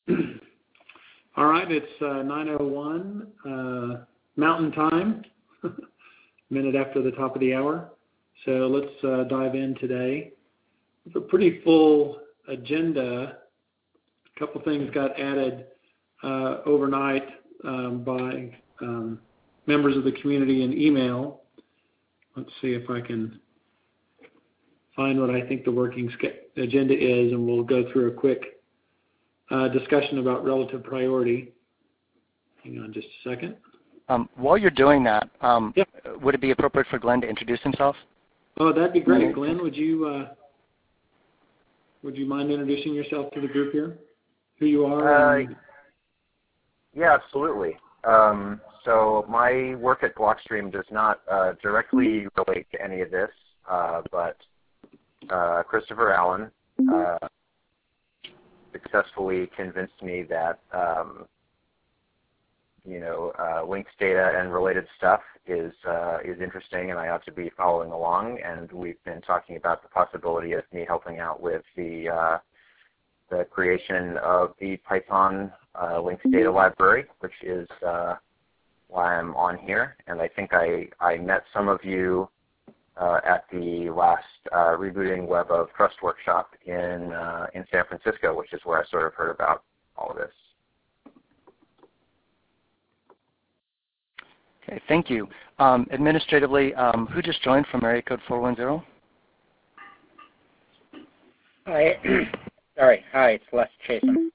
All right, it's 9:01 Mountain Time, minute after the top of the hour. So let's dive in today. It's a pretty full agenda. A couple things got added overnight by members of the community in email. Let's see if I can find what I think the working agenda is, and we'll go through a quick discussion about relative priority. Hang on just a second. While you're doing that, Yeah. would it be appropriate for Glenn to introduce himself? Oh, that'd be great. Glenn, would you mind introducing yourself to the group here? Who you are? Yeah, absolutely. So my work at Blockstream does not directly relate to any of this, but Christopher Allen successfully convinced me that links data and related stuff is interesting, and I ought to be following along. And we've been talking about the possibility of me helping out with the creation of the Python links data library, which is why I'm on here. And I think I met some of you at the last Rebooting Web of Trust workshop in San Francisco, which is where I sort of heard about all of this. Okay, thank you. Administratively, who just joined from area code 410? Hi. Sorry. Hi, it's Les Chasen.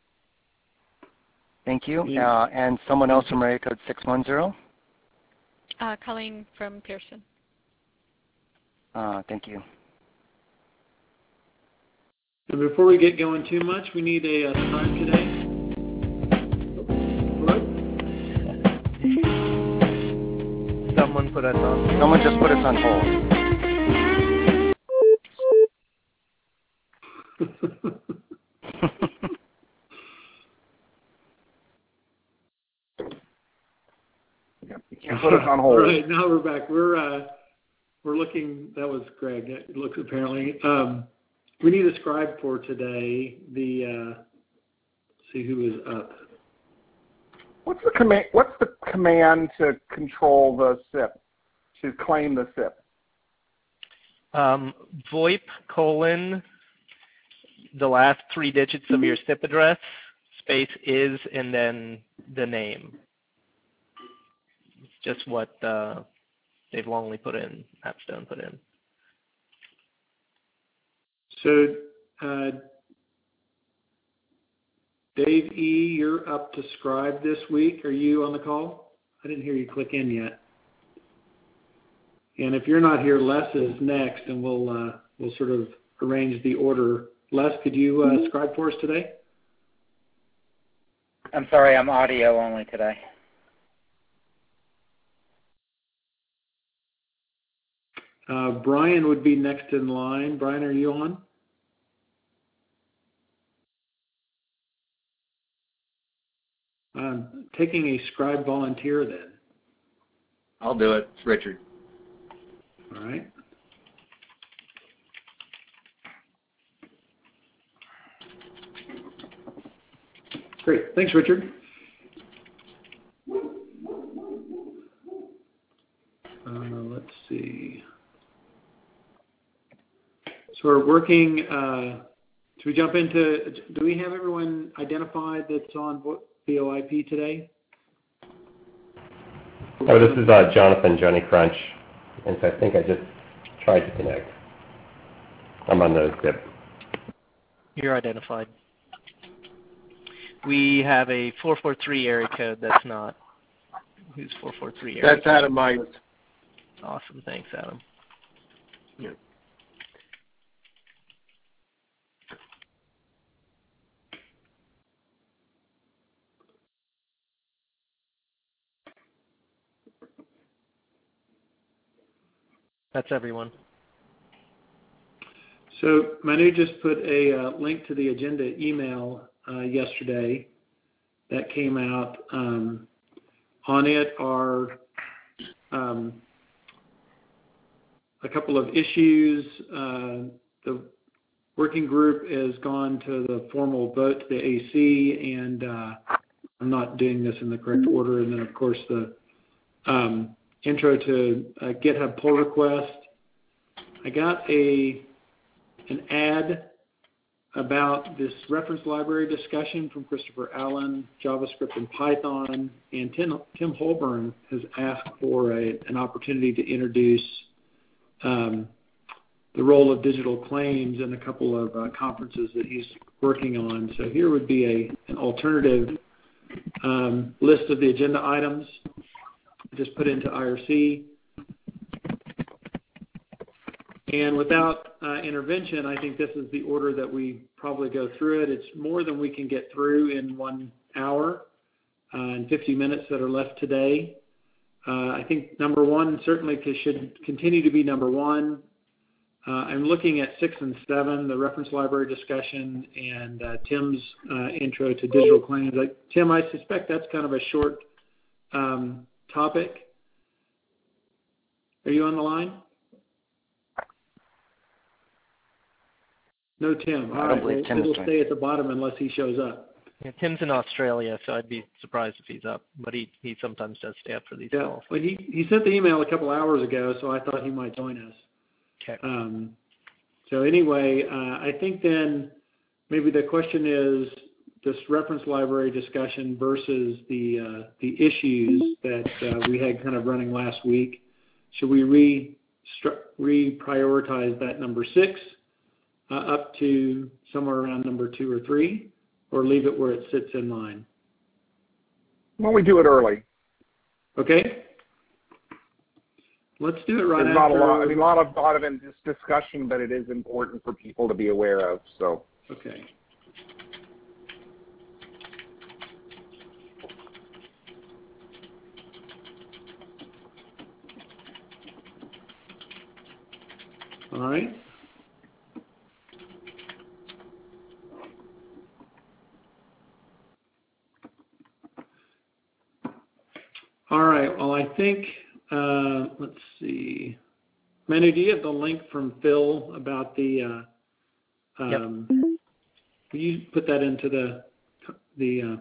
Thank you. And someone else from area code 610? Colleen from Pearson. Thank you. And before we get going too much, we need a time today. Someone put us on. Someone just put us on hold. You put us on hold. All right, now we're back. We're looking. That was Greg. It looks apparently. We need a scribe for today. See who is up. What's the command to control the SIP, to claim the SIP? VoIP : the last 3 digits of your SIP address, space is, and then the name. It's just what Dave Longley put in, Appstone put in. So, Dave E., you're up to scribe this week. Are you on the call? I didn't hear you click in yet. And if you're not here, Les is next, and we'll sort of arrange the order. Les, could you scribe for us today? I'm sorry, I'm audio only today. Brian would be next in line. Brian, are you on? Taking a scribe volunteer then. I'll do it. It's Richard. All right. Great. Thanks, Richard. Let's see. So we're working. Should we jump into? Do we have everyone identified that's on VoIP today? Oh, this is Jonathan, Johnny Crunch, and so I think I just tried to connect. I'm on the zip. You're identified. We have a 443 area code that's not. Who's 443 area That's Adam Mines. Awesome. Thanks, Adam. Yeah. That's everyone. So Manu just put a link to the agenda email yesterday that came out. On it are a couple of issues. The working group has gone to the formal vote to the AC, and I'm not doing this in the correct order. And then, of course, the intro to GitHub pull request. I got an ad about this reference library discussion from Christopher Allen, JavaScript and Python, and Tim Holborn has asked for an opportunity to introduce the role of digital claims in a couple of conferences that he's working on. So here would be an alternative list of the agenda items. Just put into IRC. And without intervention, I think this is the order that we probably go through it. It's more than we can get through in 1 hour and 50 minutes that are left today. I think number one certainly should continue to be number one. I'm looking at 6 and 7, the reference library discussion, and Tim's intro to digital claims. Tim, I suspect that's kind of a short topic. Are you on the line? No, Tim. All right. Well, it'll stay at the bottom unless he shows up. Yeah, Tim's in Australia, so I'd be surprised if he's up. But he sometimes does stay up for these calls. Well, he sent the email a couple hours ago, so I thought he might join us. Okay. So anyway, I think then maybe the question is this reference library discussion versus the issues that we had kind of running last week. Should we reprioritize that number 6 up to somewhere around number 2 or 3, or leave it where it sits in line? Why don't we do it early? Okay. Let's do it right There's after. a lot of in this discussion, but it is important for people to be aware of. So. Okay. All right. All right. Well, I think, let's see. Manu, do you have the link from Phil about the, Yep. Will you put that into the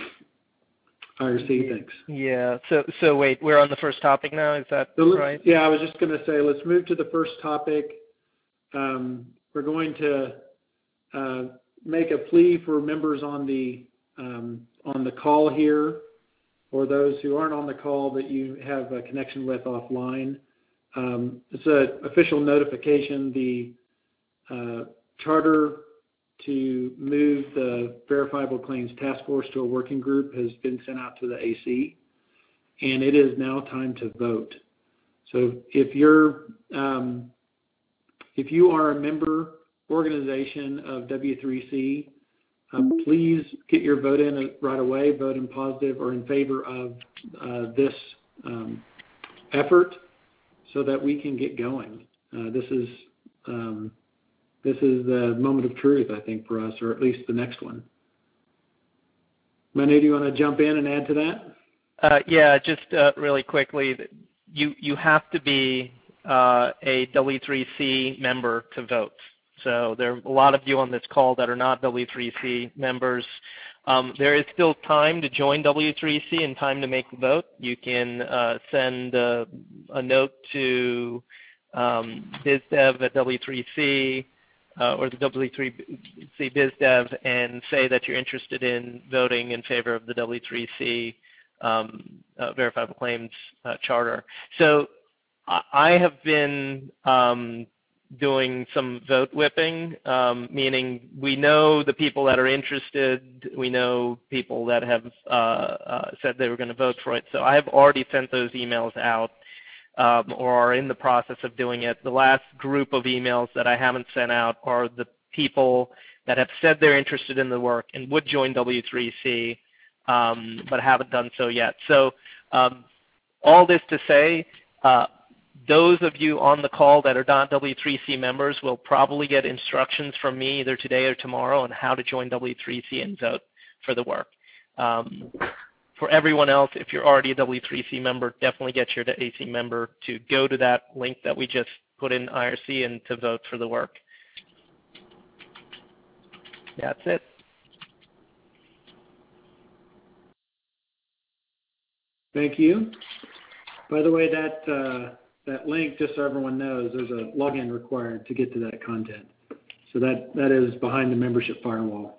IRC? Thanks. Yeah. So wait, we're on the first topic now. Is that right? Yeah, I was just going to say, let's move to the first topic. We're going to make a plea for members on the call here, or those who aren't on the call that you have a connection with offline. It's an official notification. The charter to move the Verifiable Claims Task Force to a working group has been sent out to the AC, and it is now time to vote. So if you are a member organization of W3C, please get your vote in right away, vote in positive or in favor of this effort so that we can get going. This is the moment of truth, I think, for us, or at least the next one. Manu, do you want to jump in and add to that? Yeah, just really quickly, you have to be a W3C member to vote. So there are a lot of you on this call that are not W3C members. There is still time to join W3C and time to make the vote. You can send a note to BizDev at W3C or the W3C BizDev and say that you're interested in voting in favor of the W3C Verifiable Claims Charter. So I have been doing some vote whipping, meaning we know the people that are interested, we know people that have said they were going to vote for it. So I have already sent those emails out or are in the process of doing it. The last group of emails that I haven't sent out are the people that have said they're interested in the work and would join W3C, but haven't done so yet. So all this to say, those of you on the call that are not W3C members will probably get instructions from me either today or tomorrow on how to join W3C and vote for the work. For everyone else, if you're already a W3C member, definitely get your AC member to go to that link that we just put in IRC and to vote for the work. That's it. Thank you. By the way, that link, just so everyone knows, there's a login required to get to that content. So that is behind the membership firewall.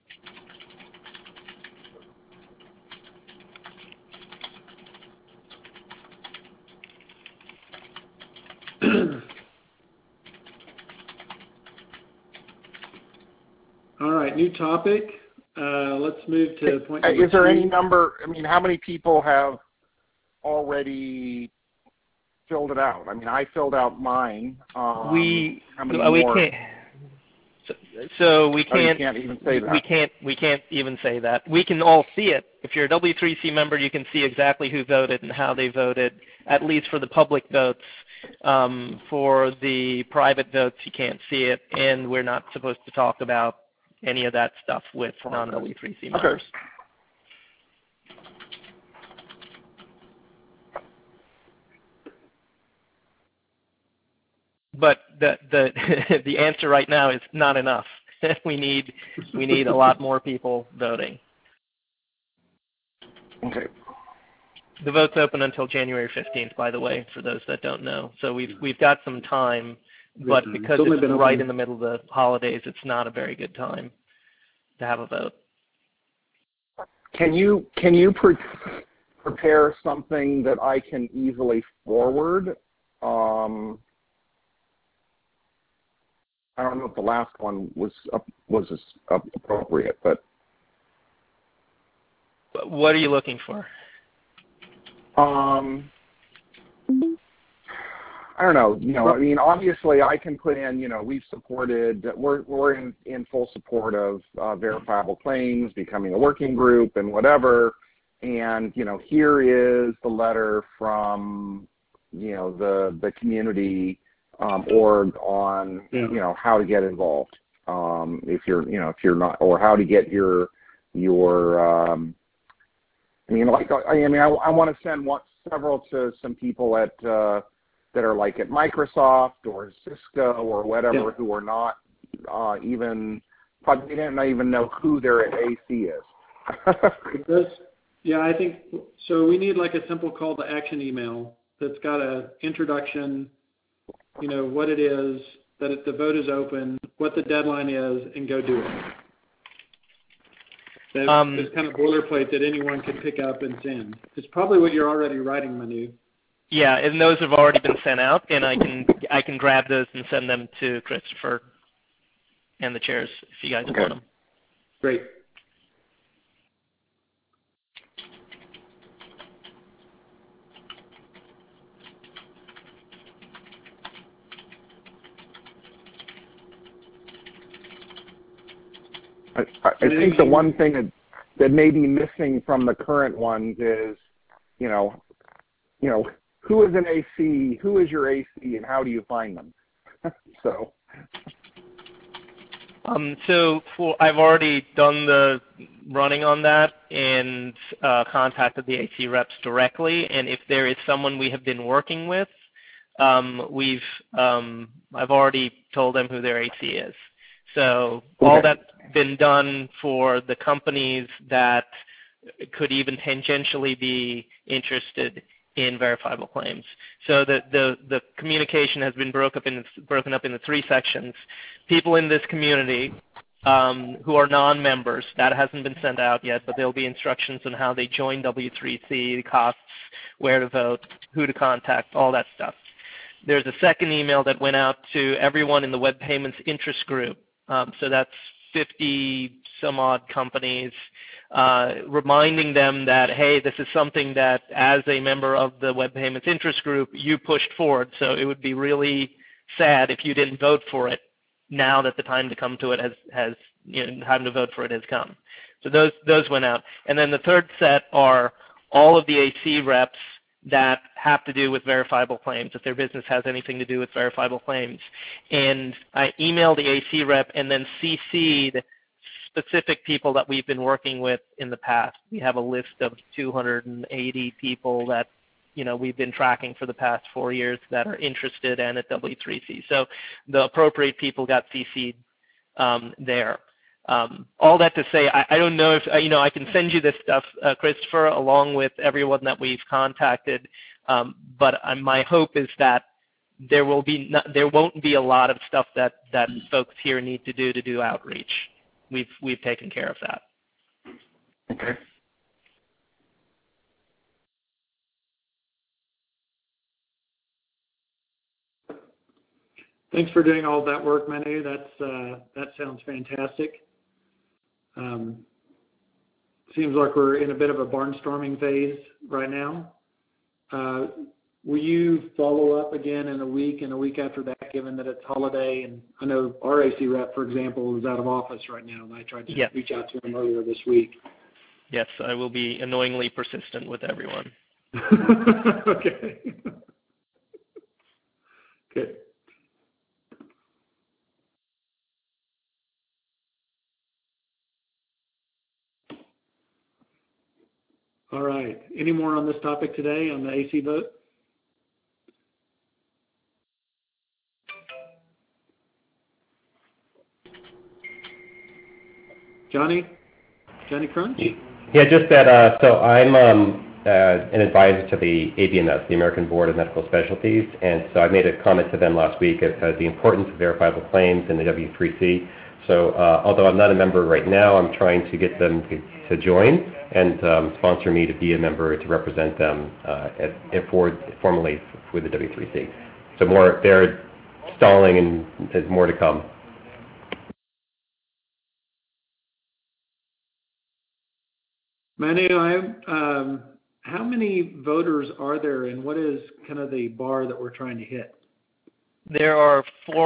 All right, new topic. Let's move to point number Is there 2. any number, I mean, how many people have already filled it out? I mean, I filled out mine. How many more? Can't. So we Oh, you can't. can't even say that. We can't even say that. We can all see it. If you're a W3C member, you can see exactly who voted and how they voted, at least for the public votes. For the private votes, you can't see it, and we're not supposed to talk about any of that stuff with non-W3C members. Okay. But the answer right now is not enough. we need a lot more people voting. Okay. The vote's open until January 15th, by the way, for those that don't know. So we've got some time, but because it's right in the middle of the holidays, it's not a very good time to have a vote. Can you prepare something that I can easily forward? I don't know if the last one was appropriate, but what are you looking for? I don't know. I mean, obviously, I can put in. We're in full support of verifiable claims, becoming a working group, and whatever. And here is the letter from the community org on how to get involved. If you're not, or how to get your I want to send several to some people that are like at Microsoft or Cisco or whatever, who are not probably didn't even know who their AC is. I think so. We need like a simple call to action email that's got an introduction, what it is, that the vote is open, what the deadline is, and go do it. That's kind of boilerplate that anyone can pick up and send. It's probably what you're already writing, Manu. Yeah, and those have already been sent out, and I can grab those and send them to Christopher and the chairs if you guys want them. Great. I think the one thing that may be missing from the current ones is, who is an AC, who is your AC, and how do you find them? So I've already done the running on that and contacted the AC reps directly. And if there is someone we have been working with, I've already told them who their AC is. So all that's been done for the companies that could even tangentially be interested in verifiable claims. So the communication has been broken up into 3 sections. People in this community who are non-members, that hasn't been sent out yet, but there'll be instructions on how they join W3C, the costs, where to vote, who to contact, all that stuff. There's a second email that went out to everyone in the Web Payments Interest Group. So that's 50 some odd companies, reminding them that, hey, this is something that as a member of the Web Payments Interest Group, you pushed forward. So it would be really sad if you didn't vote for it now that the time to come to it has time to vote for it has come. So those went out. And then the third set are all of the AC reps that have to do with verifiable claims, if their business has anything to do with verifiable claims. And I emailed the AC rep and then CC'd specific people that we've been working with in the past. We have a list of 280 people that we've been tracking for the past 4 years that are interested and at W3C. So the appropriate people got CC'd there. All that to say, I don't know if, I can send you this stuff, Christopher, along with everyone that we've contacted, but my hope is that there won't be a lot of stuff that folks here need to do outreach. We've taken care of that. Okay. Thanks for doing all that work, Manu. That sounds fantastic. Seems like we're in a bit of a barnstorming phase right now. Will you follow up again in a week and a week after that, given that it's holiday? And I know our AC rep, for example, is out of office right now, and I tried to reach out to him earlier this week. Yes, I will be annoyingly persistent with everyone. Okay. Good. All right. Any more on this topic today on the AC vote? Johnny Crunch? Yeah, just that. So I'm an advisor to the ABMS, the American Board of Medical Specialties, and so I made a comment to them last week of the importance of verifiable claims in the W3C. So although I'm not a member right now, I'm trying to get them to join and sponsor me to be a member to represent them formally with the W3C. So they're stalling, and there's more to come. Manu, how many voters are there, and what is kind of the bar that we're trying to hit? There are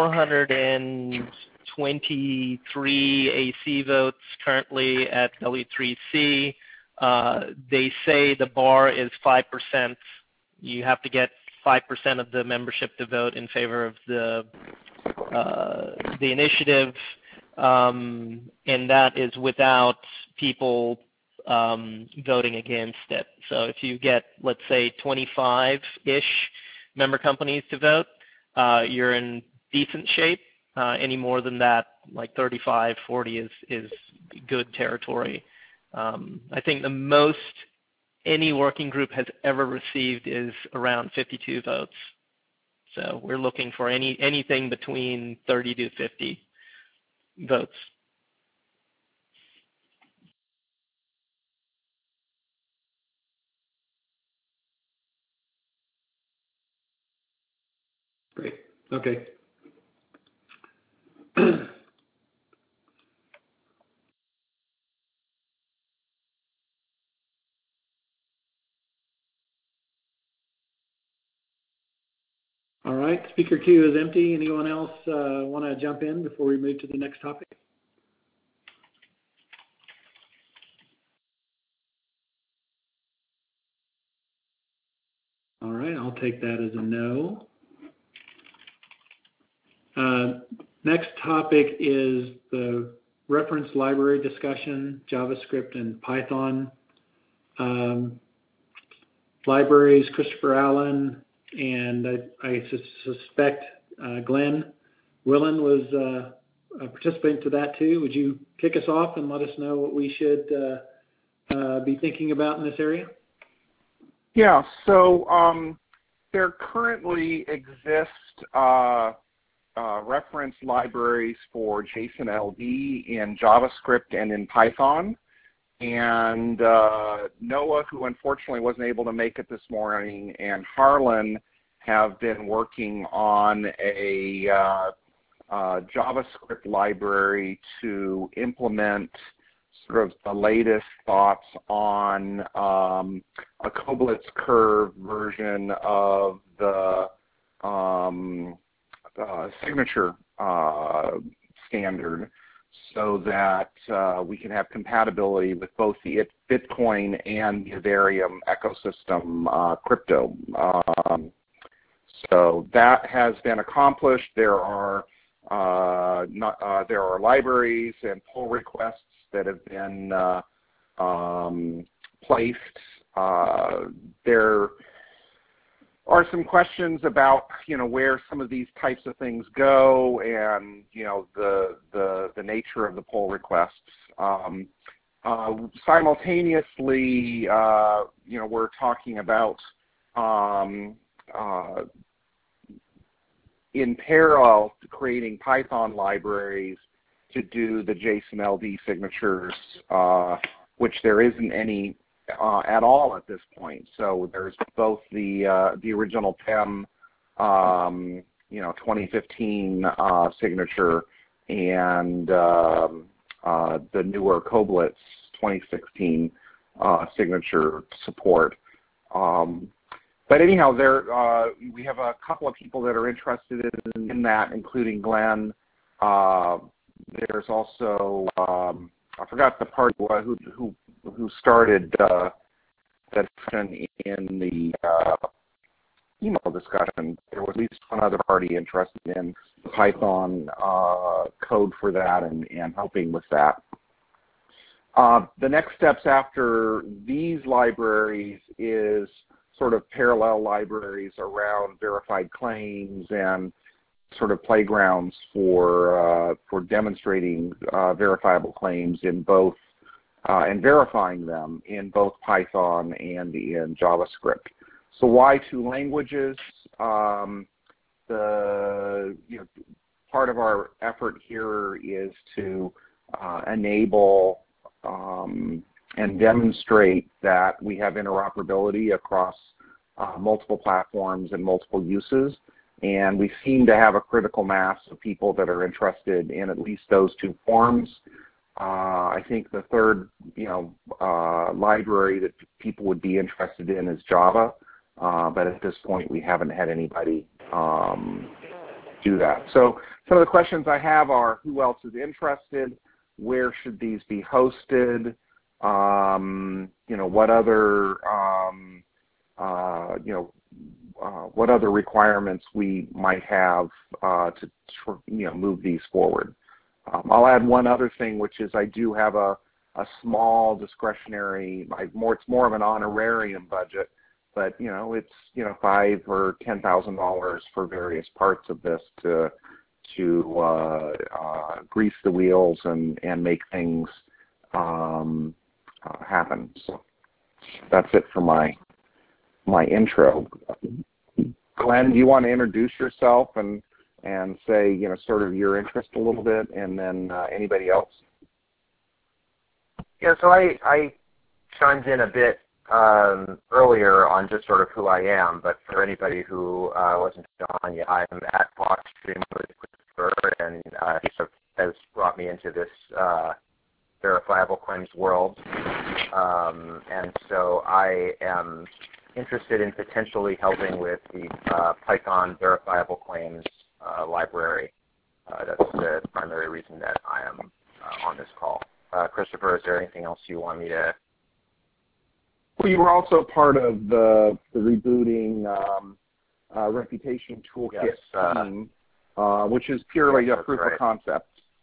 423 AC votes currently at W3C. They say the bar is 5%. You have to get 5% of the membership to vote in favor of the initiative, and that is without people voting against it. So if you get, let's say, 25-ish member companies to vote, you're in decent shape. Any more than that, like 35, 40 is good territory. I think the most any working group has ever received is around 52 votes. So we're looking for anything between 30 to 50 votes. Great. Okay. All right. Speaker queue is empty. Anyone else want to jump in before we move to the next topic? All right. I'll take that as a no. Next topic is the reference library discussion, JavaScript and Python. Libraries, Christopher Allen, and I suspect Glenn Willen was participating to that too. Would you kick us off and let us know what we should be thinking about in this area? Yeah, so there currently exist reference libraries for JSON-LD in JavaScript and in Python. And Noah, who unfortunately wasn't able to make it this morning, and Harlan have been working on a JavaScript library to implement sort of the latest thoughts on a Koblitz curve version of the signature standard, so that we can have compatibility with both the Bitcoin and the Ethereum ecosystem crypto. So that has been accomplished. There are libraries and pull requests that have been placed. are some questions about, where some of these types of things go and, the nature of the pull requests. Simultaneously, we're talking about in parallel to creating Python libraries to do the JSON LD signatures, which there isn't any at all at this point. So there's both the original PEM, 2015 signature and the newer Koblitz 2016 signature support. But anyhow, we have a couple of people that are interested in that, including Glenn. There's also I forgot the party who started that discussion in the email discussion. There was at least one other party interested in Python code for that and helping with that. The next steps after these libraries is sort of parallel libraries around verified claims and sort of playgrounds for demonstrating verifiable claims in both and verifying them in both Python and in JavaScript. So why two languages? Part of our effort here is to enable and demonstrate that we have interoperability across multiple platforms and multiple uses. And we seem to have a critical mass of people that are interested in at least those two forms. I think the third, library that people would be interested in is Java, but at this point we haven't had anybody do that. So some of the questions I have are: who else is interested? Where should these be hosted? What other requirements we might have to move these forward. I'll add one other thing, which is I do have a small discretionary, it's more of an honorarium budget, but it's $5,000 or $10,000 for various parts of this to grease the wheels and make things happen. So that's it for my intro. Glenn, do you want to introduce yourself and say, sort of your interest a little bit, and then anybody else? Yeah, so I chimed in a bit earlier on just sort of who I am, but for anybody who wasn't on yet, I'm at Blockstream with Christopher, and he sort of has brought me into this verifiable claims world. And so I am interested in potentially helping with the Python verifiable claims library. That's the primary reason that I am on this call. Christopher, is there anything else you want me to? Well, you were also part of the rebooting reputation toolkit team, which is purely a proof of concept.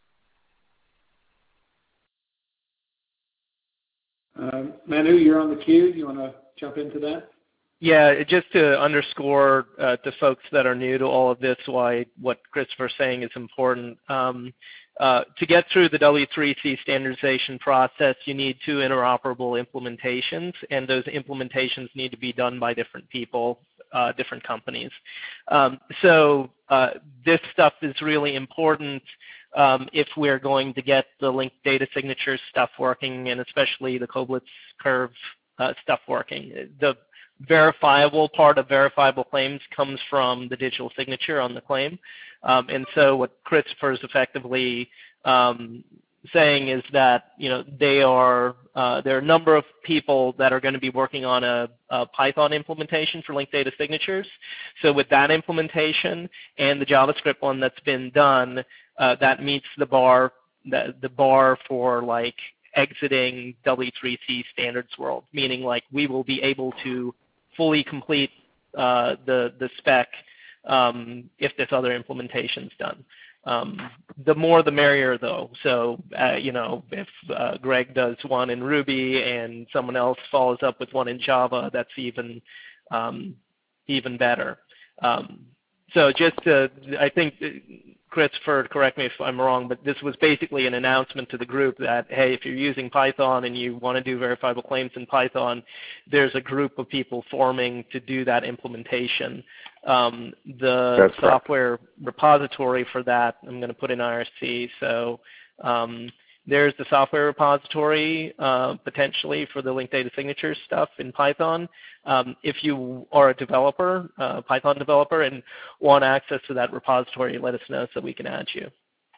Manu, you're on the queue. Do you want to jump into that? Yeah, just to underscore to folks that are new to all of this why what Christopher's saying is important. To get through the W3C standardization process, you need two interoperable implementations, and those implementations need to be done by different people, different companies. So this stuff is really important if we're going to get the linked data signature stuff working, and especially the Koblitz curve stuff working. The verifiable part of verifiable claims comes from the digital signature on the claim. And so what Christopher is effectively saying is that there are a number of people that are going to be working on a Python implementation for linked data signatures. So with that implementation and the JavaScript one that's been done, that meets the bar for like exiting W3C standards world, meaning like we will be able to fully complete the spec if this other implementation's done. The more the merrier, though. So, if Greg does one in Ruby and someone else follows up with one in Java, that's even even better. So just to, I think, Christopher, correct me if I'm wrong, but this was basically an announcement to the group that, hey, if you're using Python and you want to do verifiable claims in Python, there's a group of people forming to do that implementation. The software repository for that, I'm going to put in IRC. So there's the software repository potentially for the linked data signatures stuff in Python. If you are a developer, Python developer, and want access to that repository, let us know so we can add you.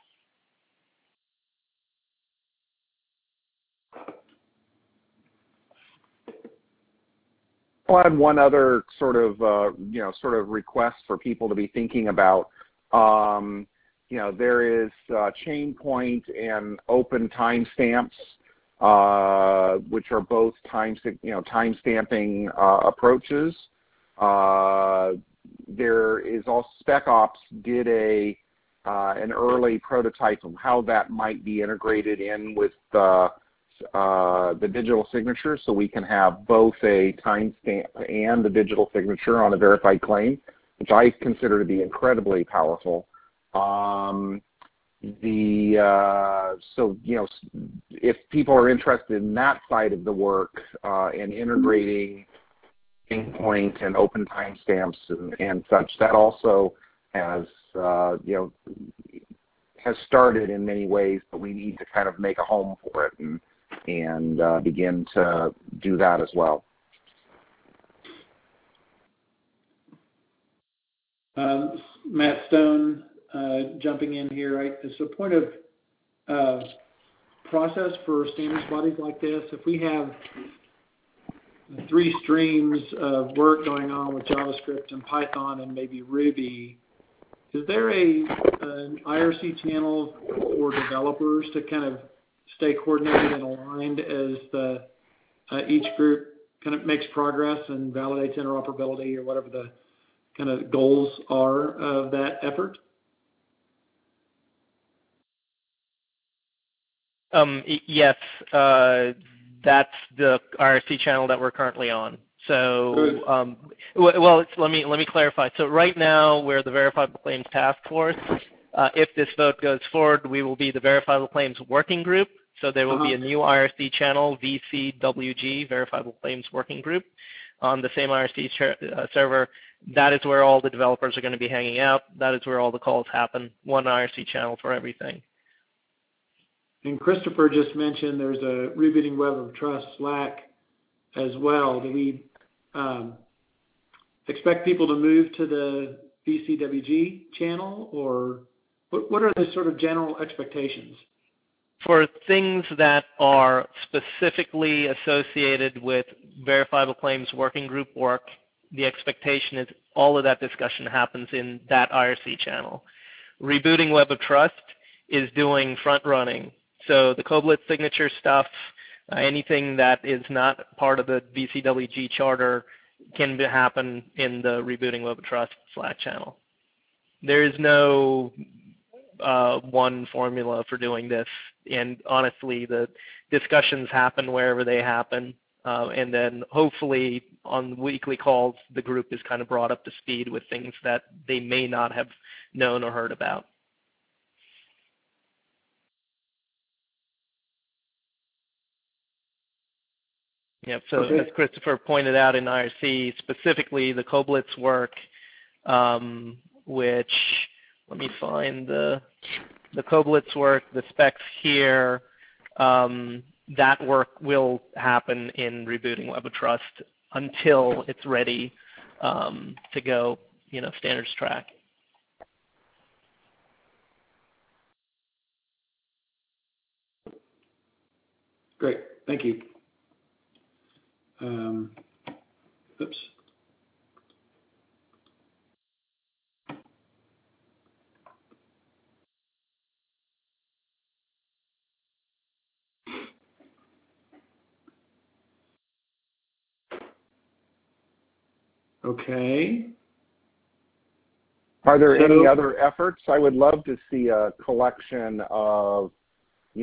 I'll add one other sort of request for people to be thinking about. There is Chainpoint and Open Timestamps, which are both time-stamping approaches. There is also SpecOps did an early prototype of how that might be integrated in with the digital signature, so we can have both a timestamp and a digital signature on a verified claim, which I consider to be incredibly powerful. If people are interested in that side of the work and integrating Chainpoint and Open Timestamps and such, that also has started in many ways, but we need to kind of make a home for it and begin to do that as well. Matt Stone jumping in here, right? As a point of process for standards bodies like this, if we have 3 streams of work going on with JavaScript and Python and maybe Ruby, is there an IRC channel for developers to kind of stay coordinated and aligned as each group kind of makes progress and validates interoperability or whatever the kind of goals are of that effort? Yes, that's the IRC channel that we're currently on. So, let me clarify. So right now, we're the Verifiable Claims Task Force. If this vote goes forward, we will be the Verifiable Claims Working Group. So there will be a new IRC channel, VCWG, Verifiable Claims Working Group, on the same IRC server. That is where all the developers are going to be hanging out. That is where all the calls happen. One IRC channel for everything. And Christopher just mentioned there's a Rebooting Web of Trust Slack as well. Do we expect people to move to the VCWG channel, or what are the sort of general expectations? For things that are specifically associated with Verifiable Claims Working Group work, the expectation is all of that discussion happens in that IRC channel. Rebooting Web of Trust is doing front running. So the Koblenz signature stuff, anything that is not part of the VCWG charter can happen in the Rebooting Web of Trust Slack channel. There is no one formula for doing this, and honestly, the discussions happen wherever they happen, and then hopefully on weekly calls, the group is kind of brought up to speed with things that they may not have known or heard about. Yeah, so as Christopher pointed out in IRC, specifically the Koblenz work, which, let me find the Koblenz work, the specs here, that work will happen in Rebooting Web of Trust until it's ready to go, standards track. Great, thank you. Oops. Okay. Are there any other efforts? I would love to see a collection of,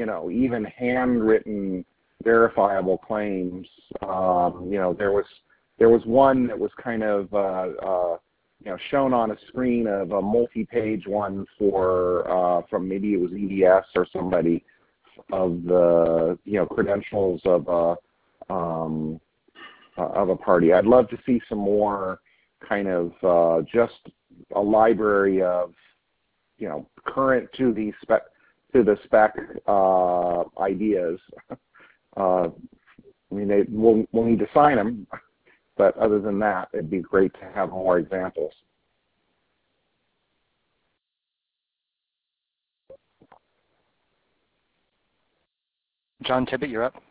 even handwritten verifiable claims. There was there was one that was kind of shown on a screen of a multi-page one for from maybe it was EDS or somebody of the credentials of a party. I'd love to see some more kind of just a library of current to the spec ideas. We'll need to sign them, but other than that, it'd be great to have more examples. John Tibbet, you're up.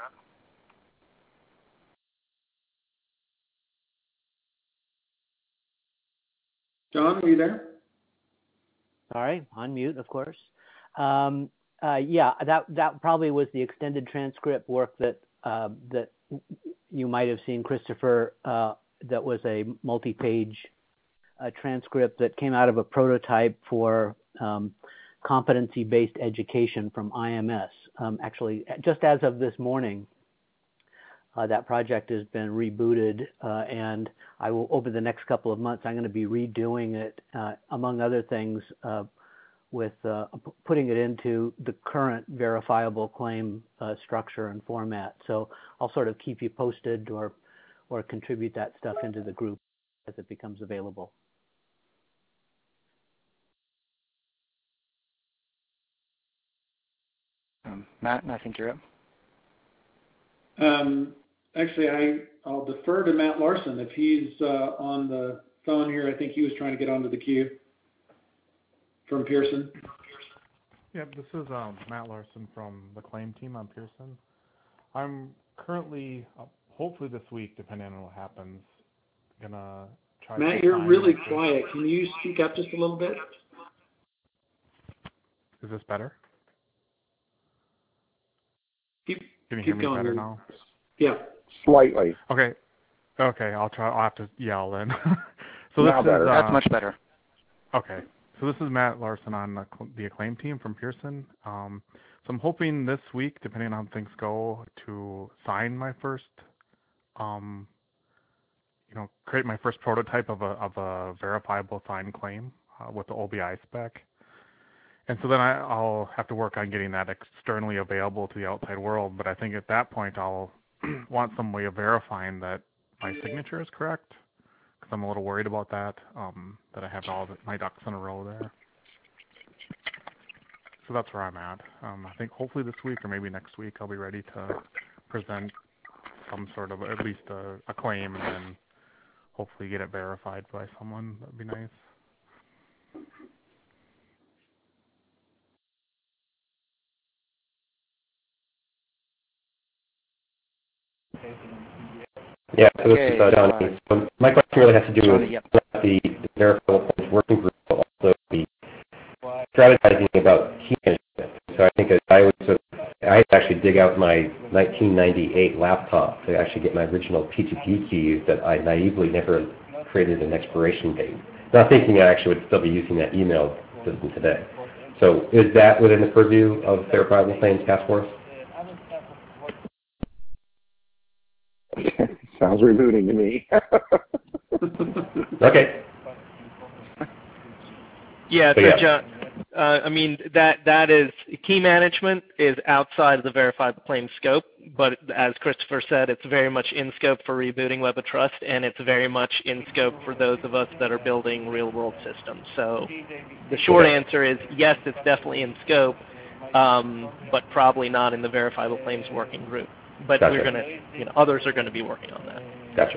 John, are you there? Sorry, on mute, of course. Yeah, that probably was the extended transcript work that you might have seen, Christopher. That was a multi-page transcript that came out of a prototype for competency-based education from IMS. Actually, just as of this morning, that project has been rebooted, and I will, over the next couple of months, I'm going to be redoing it, among other things, with putting it into the current verifiable claim structure and format. So I'll sort of keep you posted or contribute that stuff into the group as it becomes available. Matt, I think you're up. Actually, I'll defer to Matt Larson. If he's on the phone here, I think he was trying to get onto the queue from Pearson. Yeah, this is Matt Larson from the claim team on Pearson. I'm currently, hopefully this week, depending on what happens, gonna try. Matt, you're really quiet. Can you speak up just a little bit? Is this better? Can you hear me better now? Yeah. Slightly. Okay. I'll try. I'll have to yell then. So now this better. That's much better. Okay. So this is Matt Larson on the Acclaim team from Pearson. So I'm hoping this week, depending on how things go, to sign my first, create my first prototype of a verifiable signed claim with the OBI spec. And so then I'll have to work on getting that externally available to the outside world. But I think at that point I'll want some way of verifying that my signature is correct, because I'm a little worried about that, that I have all my ducks in a row there. So that's where I'm at. I think hopefully this week or maybe next week I'll be ready to present some sort of, at least a claim, and then hopefully get it verified by someone. That'd be nice. Yeah, so this is Johnny. So my question really has to do with the verifiable claims working group, but also the strategizing about key management. So I think I had to actually dig out my 1998 laptop to actually get my original PGP keys that I naively never created an expiration date. Not thinking I actually would still be using that email system today. So is that within the purview of Verifiable Claims Task Force? Sounds rebooting to me. Okay. Yeah, so John, I mean, that is, key management is outside of the verifiable claim scope, but as Christopher said, it's very much in scope for rebooting Web of Trust, and it's very much in scope for those of us that are building real-world systems. So the short answer is yes, it's definitely in scope, but probably not in the verifiable claims working group. But gotcha. We're going to, others are going to be working on that. Gotcha.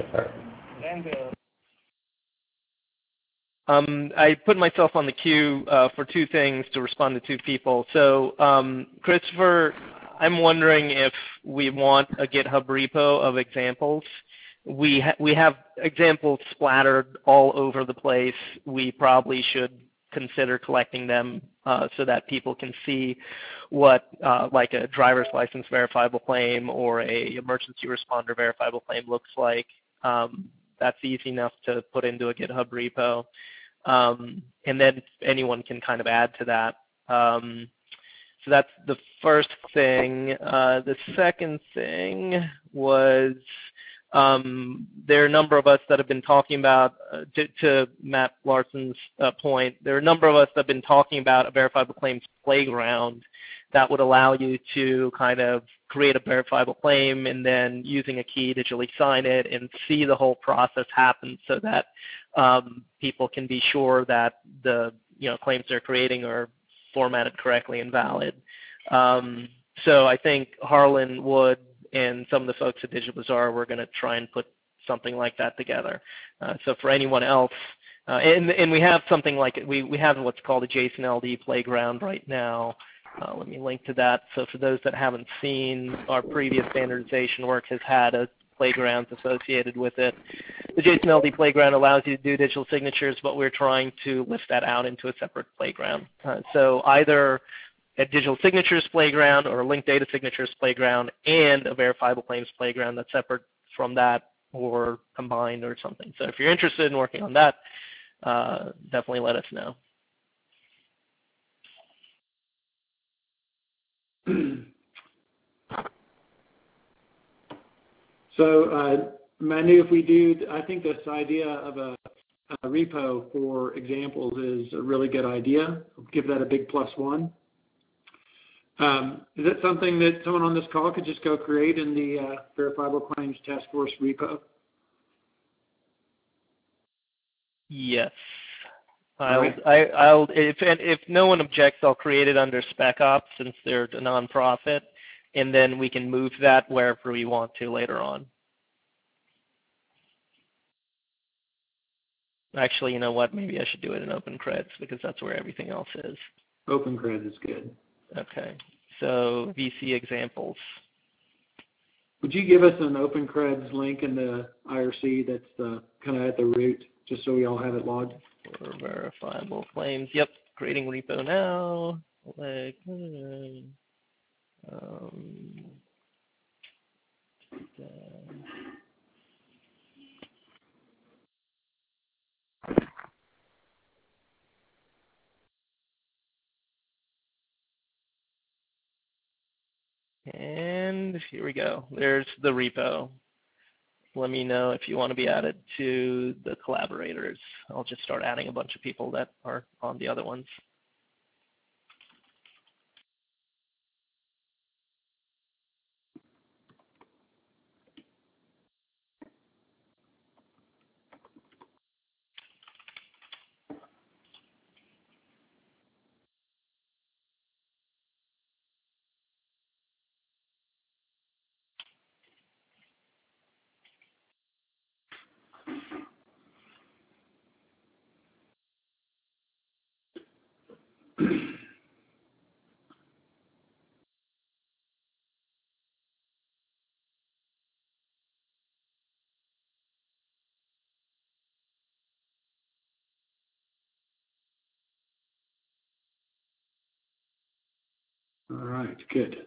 All right. I put myself on the queue for two things to respond to two people. So, Christopher, I'm wondering if we want a GitHub repo of examples. We have examples splattered all over the place. We probably should consider collecting them so that people can see what like a driver's license verifiable claim or a emergency responder verifiable claim looks like. That's easy enough to put into a GitHub repo. And then anyone can kind of add to that. So that's the first thing. The second thing was there are a number of us that have been talking about, to Matt Larson's point, there are a number of us that have been talking about a verifiable claims playground that would allow you to kind of create a verifiable claim and then using a key digitally sign it and see the whole process happen so that people can be sure that the claims they're creating are formatted correctly and valid. So I think Harlan Wood and some of the folks at Digital Bazaar were going to try and put something like that together. So for anyone else, and we have something like it. We have what's called a JSON LD playground right now. Let me link to that. So for those that haven't seen, our previous standardization work has had a playgrounds associated with it. The JSON LD playground allows you to do digital signatures, but we're trying to lift that out into a separate playground. So either a digital signatures playground or a linked data signatures playground and a verifiable claims playground that's separate from that or combined or something. So if you're interested in working on that, definitely let us know. So, Manu, if we do, I think this idea of a repo for examples is a really good idea. I'll give that a big +1. Is that something that someone on this call could just go create in the Verifiable Claims Task Force repo? Yes. Right. If no one objects, I'll create it under Spec Ops since they're a nonprofit, and then we can move that wherever we want to later on. Actually, you know what? Maybe I should do it in OpenCreds because that's where everything else is. OpenCreds is good. Okay. So VC examples. Would you give us an OpenCreds link in the IRC that's kind of at the root, just so we all have it logged? For verifiable claims. Yep. Creating repo now. And here we go. There's the repo. Let me know if you want to be added to the collaborators. I'll just start adding a bunch of people that are on the other ones. All right, good.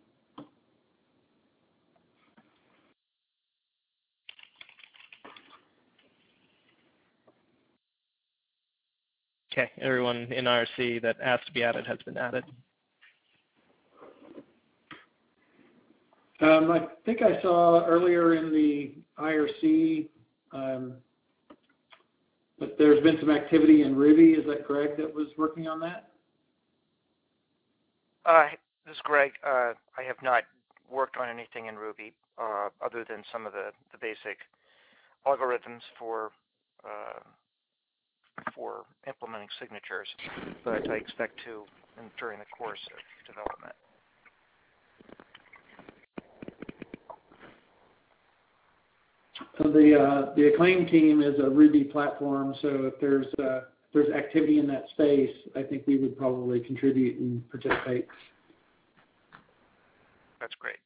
Okay, everyone in IRC that asked to be added has been added. I think I saw earlier in the IRC that there's been some activity in Ruby. Is that Greg that was working on that? This is Greg. I have not worked on anything in Ruby other than some of the basic algorithms for implementing signatures, but I expect to during the course of development. So the Acclaim team is a Ruby platform, so if there's activity in that space, I think we would probably contribute and participate. That's great.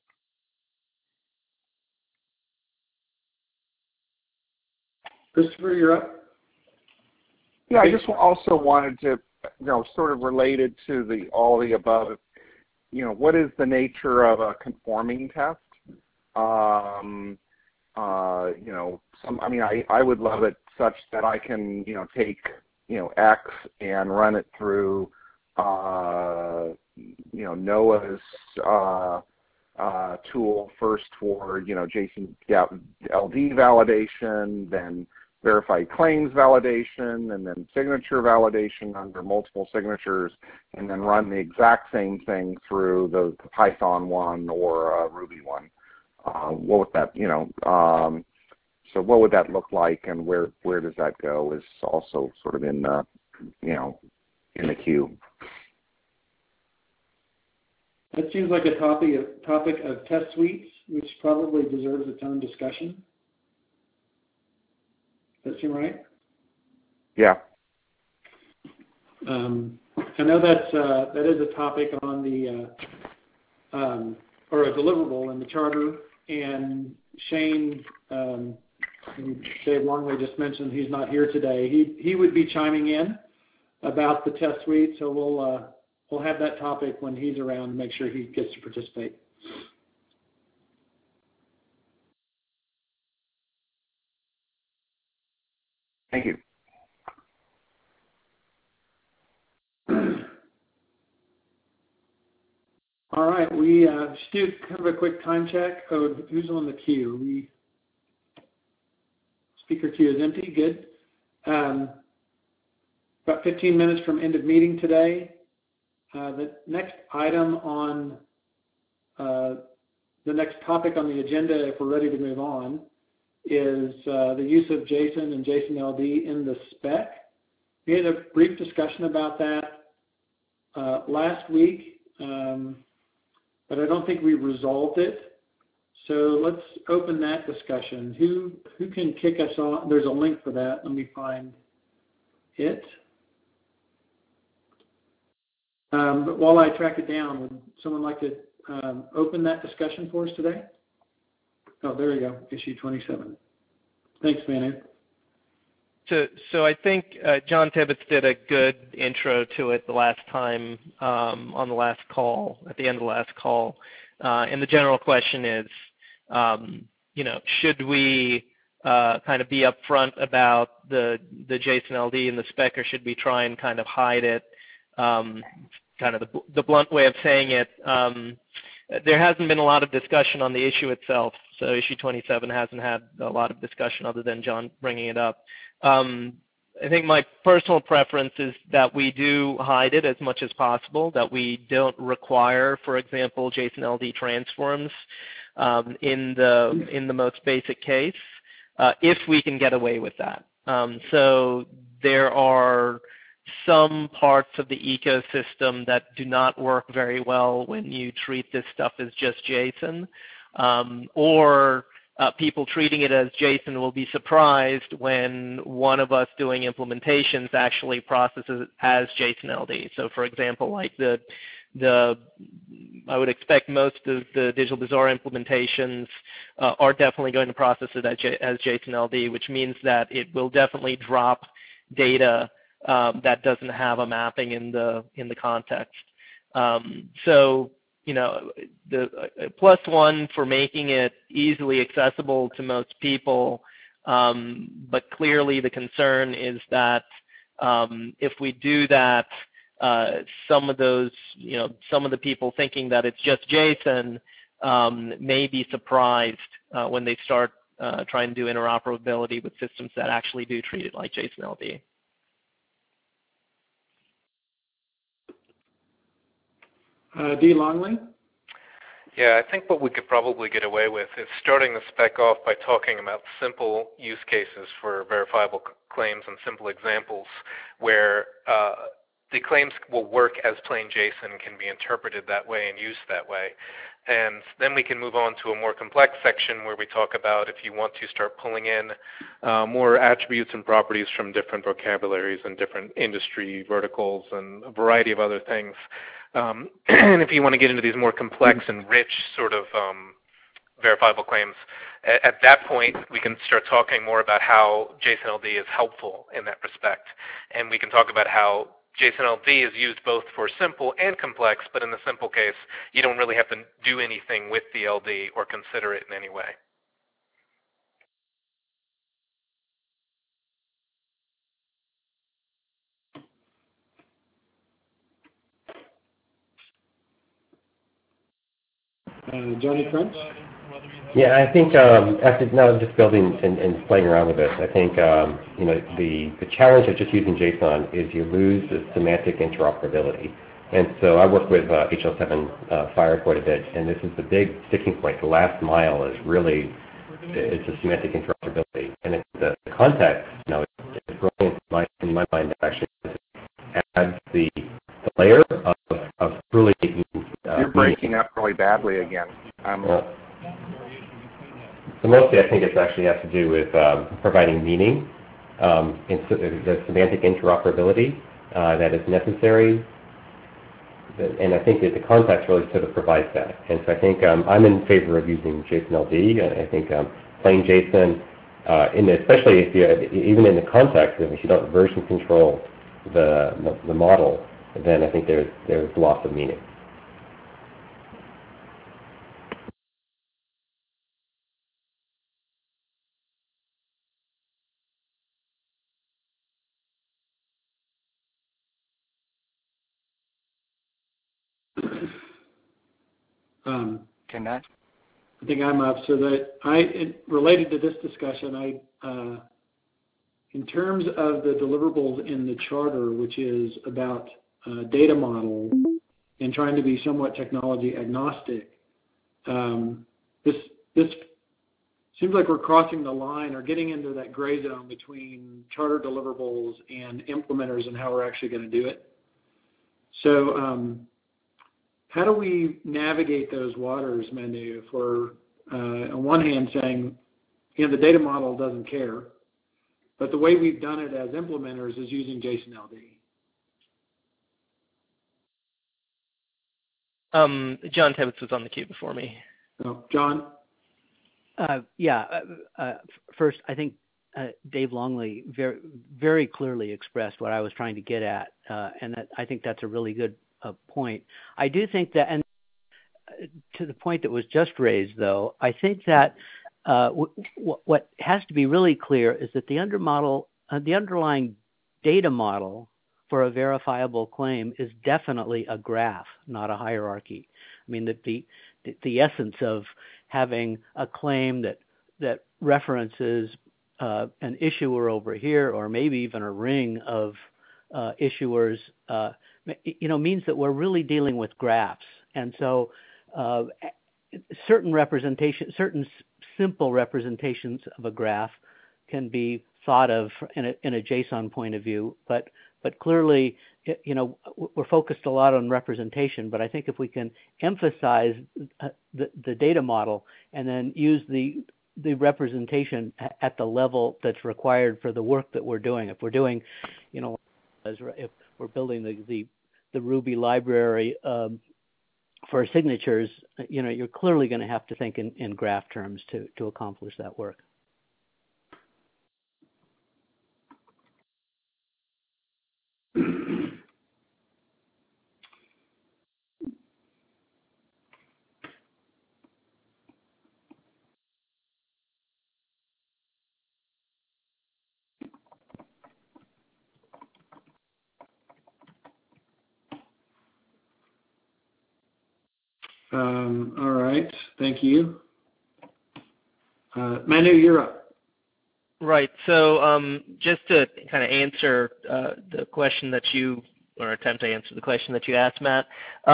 Christopher, you're up. Yeah, I just also wanted to, sort of related to all the above, what is the nature of a conforming test? I would love it such that I can, take, X and run it through, NOAA's tool, first for, JSON LD validation, then verified claims validation, and then signature validation under multiple signatures, and then run the exact same thing through the Python one or Ruby one. What would that, so what would that look like, and where does that go is also sort of in the, in the queue. That seems like a topic of test suites, which probably deserves its own discussion. Does that seem right? Yeah. I know that is a topic on the or a deliverable in the charter, and Shane, Dave Longley just mentioned he's not here today. He would be chiming in about the test suite, so we'll have that topic when he's around to make sure he gets to participate. Thank you. All right, we should do kind of a quick time check. Oh, who's on the queue? Speaker queue is empty. Good. About 15 minutes from end of meeting today. The next item on the next topic on the agenda, if we're ready to move on, is the use of JSON and JSON LD in the spec. We had a brief discussion about that last week, but I don't think we resolved it. So let's open that discussion. Who can kick us off? There's a link for that. Let me find it. But while I track it down, would someone like to open that discussion for us today? Oh, there you go, issue 27. Thanks, Manu. So I think John Tibbetts did a good intro to it the last time on the last call, at the end of the last call. And the general question is, should we kind of be upfront about the JSON LD in the spec, or should we try and kind of hide it? Kind of the blunt way of saying it, there hasn't been a lot of discussion on the issue itself. So issue 27 hasn't had a lot of discussion other than John bringing it up. I think my personal preference is that we do hide it as much as possible, that we don't require, for example, JSON LD transforms in the most basic case, if we can get away with that. So there are some parts of the ecosystem that do not work very well when you treat this stuff as just JSON, or people treating it as JSON will be surprised when one of us doing implementations actually processes it as JSON LD. So for example, like I would expect most of the Digital Bazaar implementations are definitely going to process it as JSON LD, which means that it will definitely drop data that doesn't have a mapping in the context. So the plus one for making it easily accessible to most people, but clearly the concern is that if we do that, some of those, some of the people thinking that it's just JSON may be surprised when they start trying to do interoperability with systems that actually do treat it like JSON LD. D. Longley? Yeah, I think what we could probably get away with is starting the spec off by talking about simple use cases for verifiable claims and simple examples where the claims will work as plain JSON, can be interpreted that way and used that way. And then we can move on to a more complex section where we talk about if you want to start pulling in more attributes and properties from different vocabularies and different industry verticals and a variety of other things. And if you want to get into these more complex and rich sort of verifiable claims, at that point we can start talking more about how JSON LD is helpful in that respect. And we can talk about how JSON LD is used both for simple and complex, but in the simple case, you don't really have to do anything with the LD or consider it in any way. Johnny Crunch? Yeah, I think after now just building and playing around with this, I think the challenge of just using JSON is you lose the semantic interoperability. And so I work with HL7 Fire quite a bit, and this is the big sticking point. The last mile is really it's a semantic interoperability, and it's the context. It's brilliant in my mind. That actually adds the layer of really. You're breaking up really badly again. So mostly I think it actually has to do with providing meaning, the semantic interoperability that is necessary, and I think that the context really sort of provides that. And so I think I'm in favor of using JSON-LD. I think plain JSON, especially if even in the context, if you don't version control the model, then I think there's loss of meaning. Matt? I think I'm up. So that related to this discussion, in terms of the deliverables in the charter, which is about data model and trying to be somewhat technology agnostic, this seems like we're crossing the line or getting into that gray zone between charter deliverables and implementers and how we're actually going to do it. So how do we navigate those waters, Manu, if we're on one hand saying, the data model doesn't care, but the way we've done it as implementers is using JSON-LD? John Tibbetts was on the queue before me. Oh, John? First, I think Dave Longley very, very clearly expressed what I was trying to get at, and I think that's a really good point. I do think that, and to the point that was just raised, though, I think that what has to be really clear is that the underlying data model for a verifiable claim is definitely a graph, not a hierarchy. I mean, that the essence of having a claim that references an issuer over here, or maybe even a ring of issuers, means that we're really dealing with graphs. And so certain simple representations of a graph can be thought of in a JSON point of view, but clearly, we're focused a lot on representation, but I think if we can emphasize the data model and then use the representation at the level that's required for the work that we're doing. If we're doing, if we're building the Ruby library for signatures, you're clearly going to have to think in graph terms to accomplish that work. All right, thank you. Manu, you're up. Right. So just to kind of answer the question that or attempt to answer the question that you asked, Matt.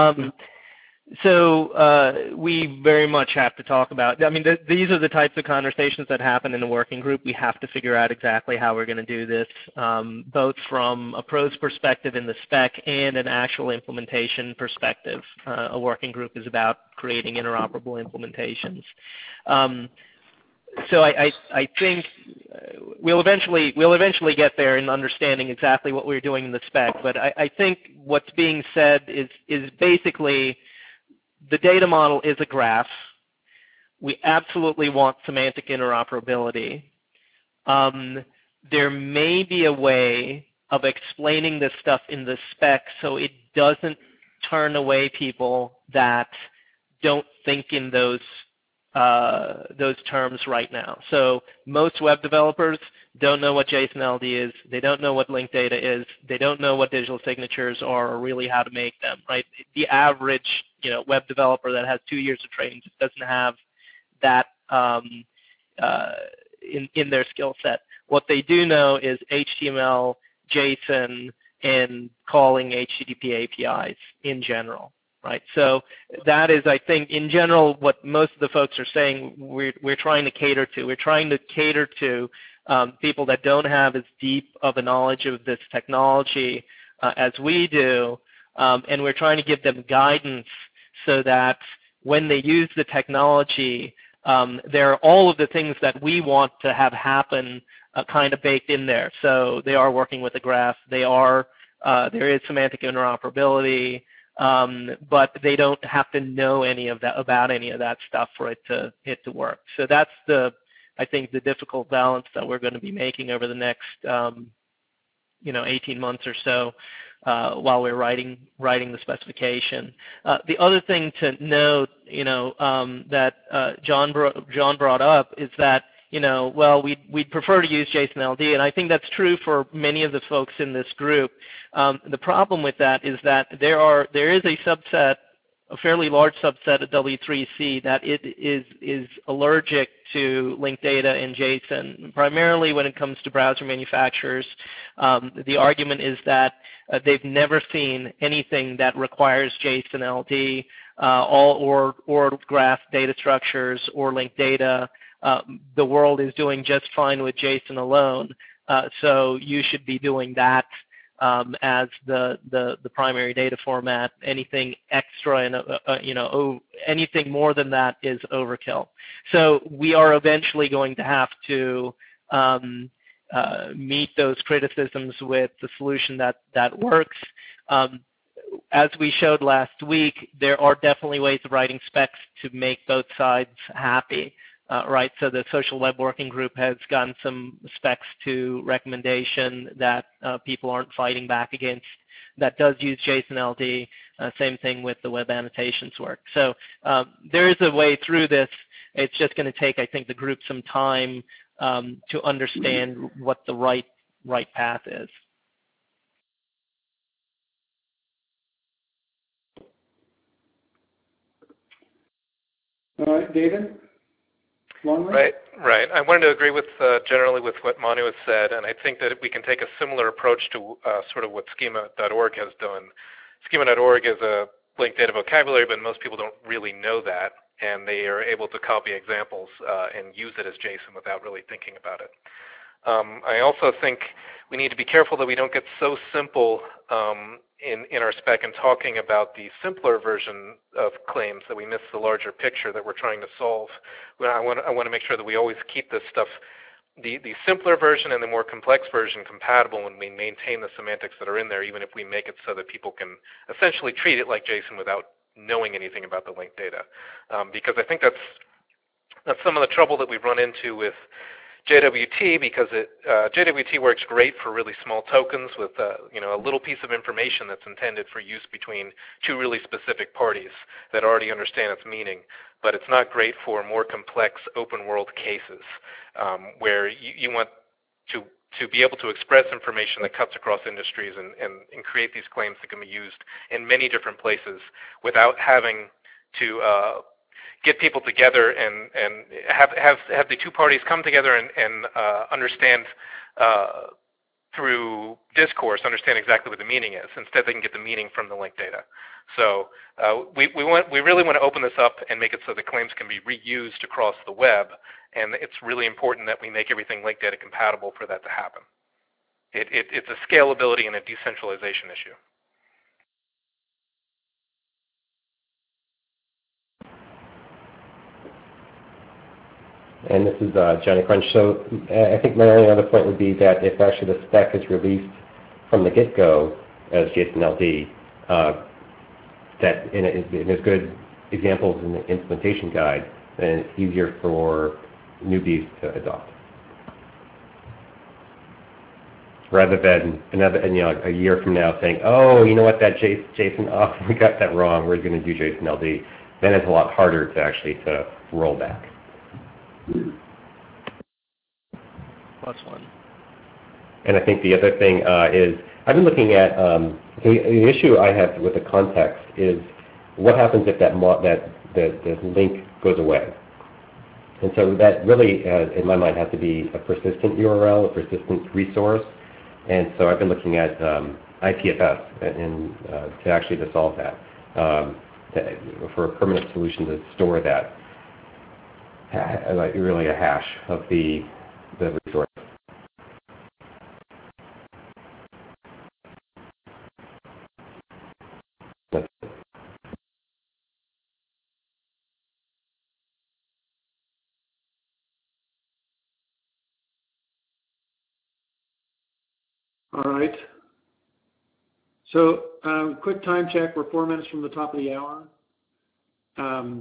So we very much have to talk about, these are the types of conversations that happen in the working group. We have to figure out exactly how we're going to do this, both from a prose perspective in the spec and an actual implementation perspective. A working group is about creating interoperable implementations. So I think we'll eventually get there in understanding exactly what we're doing in the spec. But I think what's being said is basically the data model is a graph. We absolutely want semantic interoperability. There may be a way of explaining this stuff in the spec so it doesn't turn away people that don't think in those terms right now. So most web developers don't know what JSON-LD is. They don't know what linked data is. They don't know what digital signatures are or really how to make them. Right? The average web developer that has 2 years of training just doesn't have that in their skill set. What they do know is HTML, JSON, and calling HTTP APIs in general. Right. So that is, I think, in general, what most of the folks are saying we're trying to cater to. We're trying to cater to people that don't have as deep of a knowledge of this technology as we do, and we're trying to give them guidance so that when they use the technology, there are all of the things that we want to have happen kind of baked in there. So they are working with the graph. There is semantic interoperability. But they don't have to know any of that about any of that stuff for it to work. So that's I think the difficult balance that we're going to be making over the next 18 months or so while we're writing the specification. The other thing to note, that John brought up is that well, we'd prefer to use JSON-LD, and I think that's true for many of the folks in this group. The problem with that is that there is a subset, a fairly large subset of W3C that it is allergic to linked data and JSON, primarily when it comes to browser manufacturers. The argument is that they've never seen anything that requires JSON-LD or graph data structures or linked data. The world is doing just fine with JSON alone, so you should be doing that as the primary data format. Anything extra and anything more than that is overkill. So we are eventually going to have to meet those criticisms with the solution that works. As we showed last week, there are definitely ways of writing specs to make both sides happy. Right, so the Social Web Working Group has gotten some specs to recommendation that people aren't fighting back against that does use JSON-LD. Same thing with the web annotations work. So there is a way through this. It's just going to take, I think, the group some time to understand what the right path is. All right, David? Right. I wanted to agree with generally with what Manu has said, and I think that we can take a similar approach to sort of what Schema.org has done. Schema.org is a linked data vocabulary, but most people don't really know that, and they are able to copy examples and use it as JSON without really thinking about it. I also think we need to be careful that we don't get so simple in our spec and talking about the simpler version of claims that we miss the larger picture that we're trying to solve. I want to make sure that we always keep this stuff, the simpler version and the more complex version, compatible when we maintain the semantics that are in there, even if we make it so that people can essentially treat it like JSON without knowing anything about the linked data. Because I think that's some of the trouble that we've run into with JWT, because JWT works great for really small tokens with a little piece of information that's intended for use between two really specific parties that already understand its meaning. But it's not great for more complex open world cases where you want to be able to express information that cuts across industries and create these claims that can be used in many different places without having to get people together and have the two parties come together and understand through discourse, understand exactly what the meaning is. Instead, they can get the meaning from the linked data. So we really want to open this up and make it so that claims can be reused across the web, and it's really important that we make everything linked data compatible for that to happen. It's a scalability and a decentralization issue. And this is Johnny Crunch. So I think my only other point would be that if actually the spec is released from the get-go as JSON-LD, that and there's good examples in the implementation guide, then it's easier for newbies to adopt. Rather than a year from now saying, oh, you know what, that JSON, oh, we got that wrong, we're going to do JSON-LD. then it's a lot harder to actually to roll back. +1. And I think the other thing is I've been looking at the issue I have with the context is what happens if the link goes away. And so that really, in my mind, has to be a persistent URL, a persistent resource. And so I've been looking at IPFS to actually to solve that, for a permanent solution to store that, like really a hash of the resource. All right. So quick time check. We're 4 minutes from the top of the hour. I'm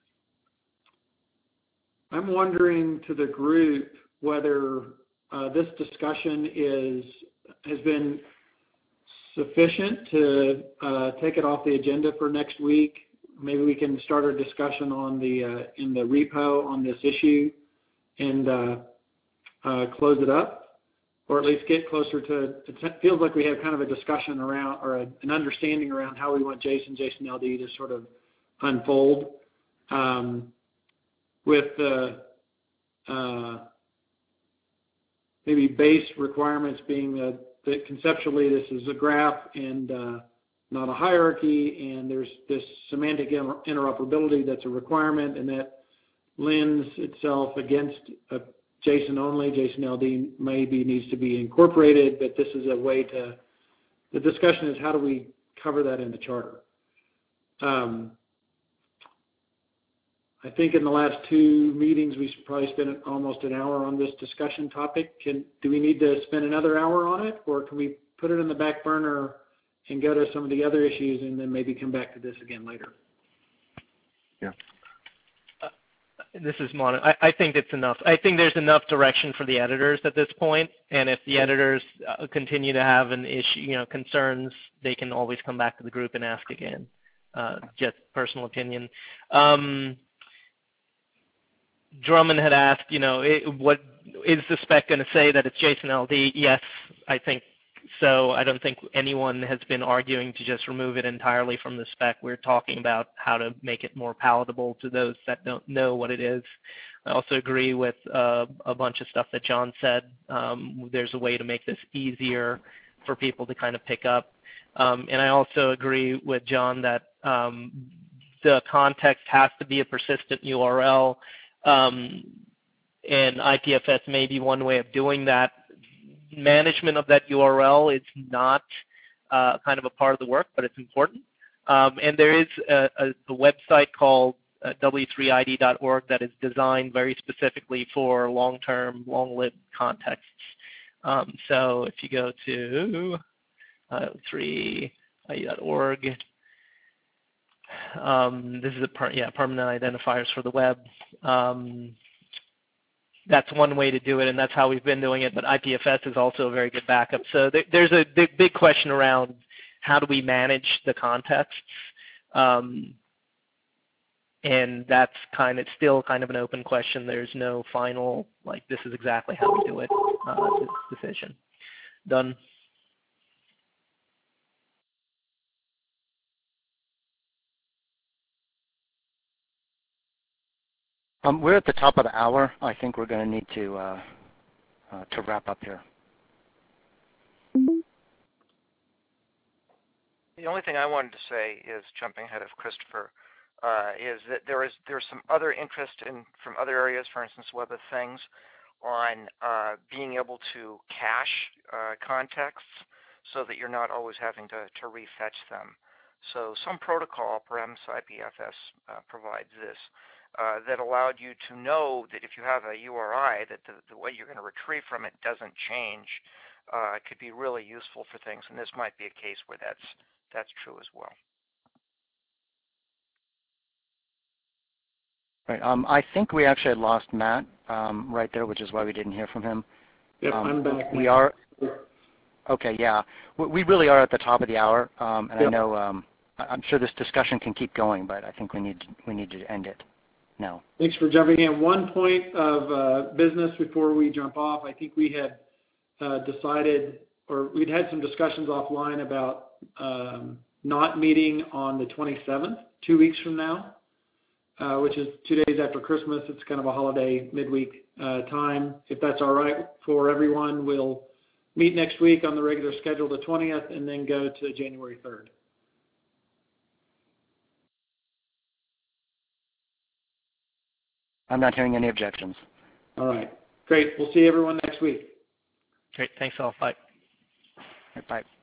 wondering to the group whether this discussion has been sufficient to take it off the agenda for next week. Maybe we can start a discussion on in the repo on this issue and close it up. Or at least get closer to, it feels like we have kind of a discussion around, or an understanding around how we want JSON LD to sort of unfold, with maybe base requirements being that conceptually this is a graph and not a hierarchy, and there's this semantic interoperability that's a requirement, and that lends itself against a JSON only. JSON LD maybe needs to be incorporated, but this is a way to, the discussion is how do we cover that in the charter. I think in the last 2 meetings we probably spent almost an hour on this discussion topic. Do we need to spend another hour on it, or can we put it in the back burner and go to some of the other issues and then maybe come back to this again later? Yeah. This is Mon. I think it's enough. I think there's enough direction for the editors at this point, and if the editors continue to have an issue, concerns, they can always come back to the group and ask again. Just personal opinion. Drummond had asked, what is the spec going to say that it's JSON LD? Yes, I think so. I don't think anyone has been arguing to just remove it entirely from the spec. We're talking about how to make it more palatable to those that don't know what it is. I also agree with a bunch of stuff that John said. There's a way to make this easier for people to kind of pick up. And I also agree with John that the context has to be a persistent URL. And IPFS may be one way of doing that. Management of that URL is not kind of a part of the work, but it's important. And there is a website called w3id.org that is designed very specifically for long-term, long-lived contexts. So if you go to w3id.org, this is permanent identifiers for the web. That's one way to do it, and that's how we've been doing it, but IPFS is also a very good backup. So there's a big question around how do we manage the contexts, and that's still kind of an open question. There's no final, this is exactly how we do it decision. Done. We're at the top of the hour. I think we're going to need to wrap up here. The only thing I wanted to say is, jumping ahead of Christopher, is that there's some other interest from other areas, for instance, Web of Things, on being able to cache contexts so that you're not always having to refetch them. So some protocol, perhaps IPFS provides this, that allowed you to know that if you have a URI, that the way you're going to retrieve from it doesn't change. Could be really useful for things, and this might be a case where that's true as well. Right. I think we actually had lost Matt right there, which is why we didn't hear from him. Yep, I'm back. We are. Okay, yeah. We really are at the top of the hour, and yep. I'm sure this discussion can keep going, but I think we need to end it now. Thanks for jumping in. One point of business before we jump off. I think we had decided, or we'd had some discussions offline about not meeting on the 27th, 2 weeks from now, which is 2 days after Christmas. It's kind of a holiday midweek time. If that's all right for everyone, we'll meet next week on the regular schedule, the 20th, and then go to January 3rd. I'm not hearing any objections. All right. Great. We'll see everyone next week. Great. Thanks all. Bye. Bye.